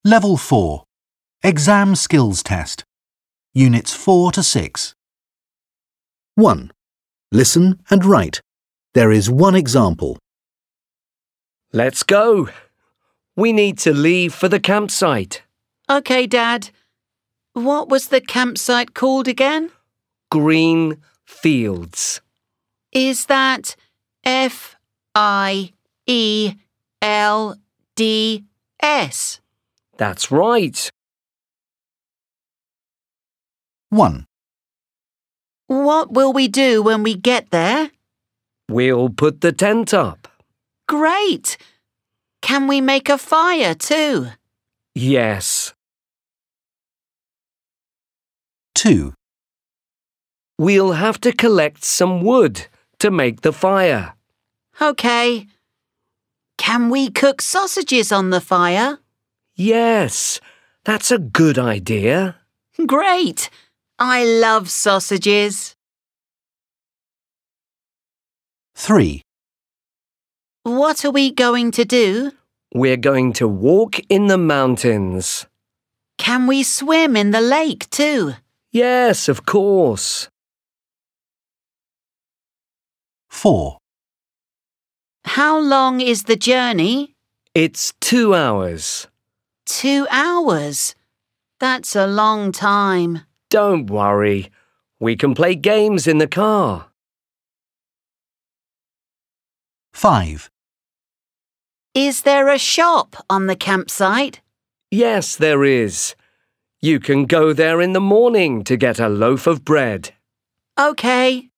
Level 4. Exam Skills Test. Units 4 to 6. 1. Listen and write. There is one example. Let's go. We need to leave for the campsite. OK, Dad. What was the campsite called again? Green Fields. Is that Fields? That's right. 1. What will we do when we get there? We'll put the tent up. Great! Can we make a fire too? Yes. 2. We'll have to collect some wood to make the fire. OK. Can we cook sausages on the fire? Yes, that's a good idea. Great! I love sausages. 3. What are we going to do? We're going to walk in the mountains. Can we swim in the lake too? Yes, of course. 4. How long is the journey? It's 2 hours. 2 hours. That's a long time. Don't worry. We can play games in the car. 5. Is there a shop on the campsite? Yes, there is. You can go there in the morning to get a loaf of bread. OK.